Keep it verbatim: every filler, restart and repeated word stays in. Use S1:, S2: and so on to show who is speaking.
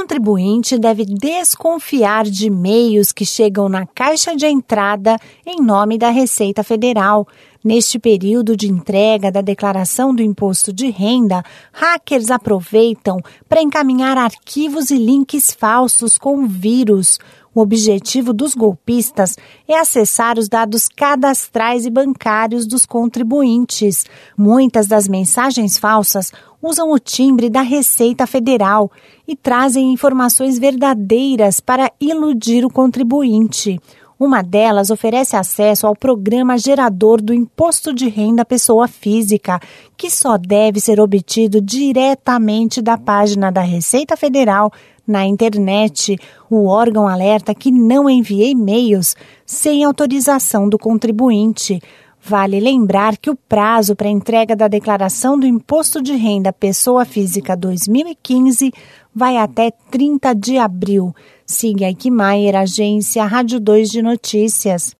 S1: contribuinte deve desconfiar de e-mails que chegam na caixa de entrada em nome da Receita Federal. Neste período de entrega da declaração do imposto de renda, hackers aproveitam para encaminhar arquivos e links falsos com vírus. O objetivo dos golpistas é acessar os dados cadastrais e bancários dos contribuintes. Muitas das mensagens falsas usam o timbre da Receita Federal e trazem informações verdadeiras para iludir o contribuinte. Uma delas oferece acesso ao programa gerador do Imposto de Renda Pessoa Física, que só deve ser obtido diretamente da página da Receita Federal na internet. O órgão alerta que não envie e-mails sem autorização do contribuinte. Vale lembrar que o prazo para entrega da declaração do Imposto de Renda Pessoa Física dois mil e quinze vai até trinta de abril. Siga Eichmeier, agência Rádio dois de Notícias.